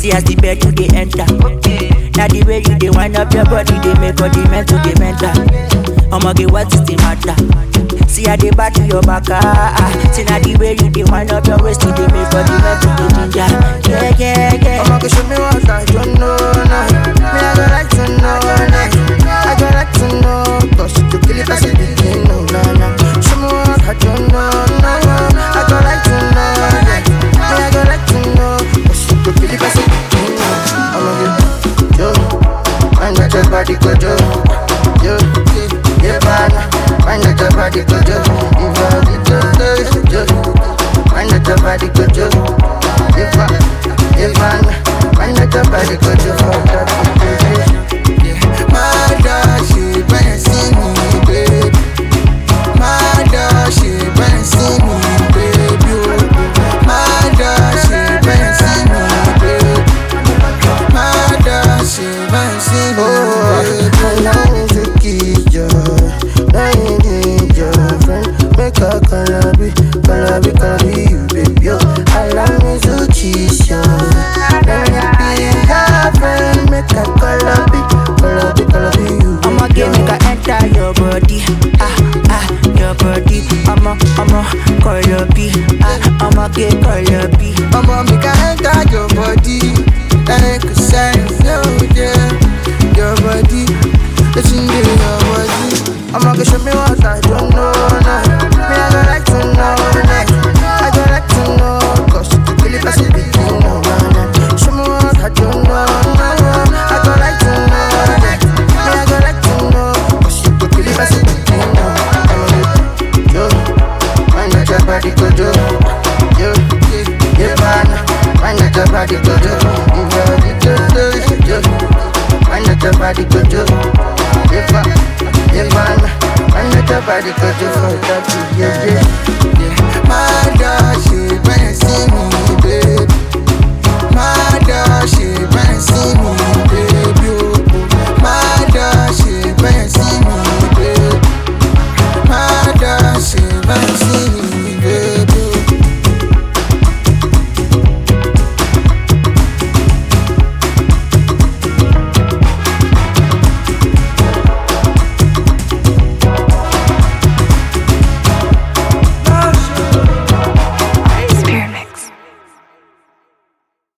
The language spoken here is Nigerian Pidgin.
See as the bed you dey enter. Now the way you dey wind up your body, they make all the mental dey mental. I'ma get what is the matter? See how they back to your back, See now the way you dey wind up your waist, they make all the mental dey ginger. Yeah, yeah, yeah. I'ma go show me what I don't know now. Me I go like to know now. I go like to know, 'cause you could kill it as a begin, no, no, no. Show me what I don't know now. I go like to know, yeah. Me I go like to know, 'cause you could kill it as a begin, no. I'ma get yo, find out your body go yo, yo, yeah, man. Find out your body go yo, if I get yo, find out your body go yo, if I, yeah, man. Find out your body go yo for that, yeah. My dog, she better see me, baby. My dog, she better see me, baby. My dog, she better see me, baby. My dog, she better see me, baby. I need to kiss you, I need your friend. Make a calabi, you, baby. Allow me to kiss you. Let me be your friend. Make a calabi, you. I'ma get make I enter your body, your body. I'ma call your B, I'ma get call your B. I'ma make I enter your body, like a sign flow, yeah. Your body, it's in your body. I'ma go show me what I don't know now. Me I go like to know now. I go like to know, 'cause you could kill it as a begin, no, no, no. Show me what I don't know now. I go like to know, yeah. Me I go like to know, 'cause you could kill it as a begin, no. I'ma get yo, find out your body go yo, yo, yeah, man. Find out your body go yo, if I get yo, find out your body go yo, if I, yeah, man. Find out your body go yo for that, yeah, yeah. My dog, she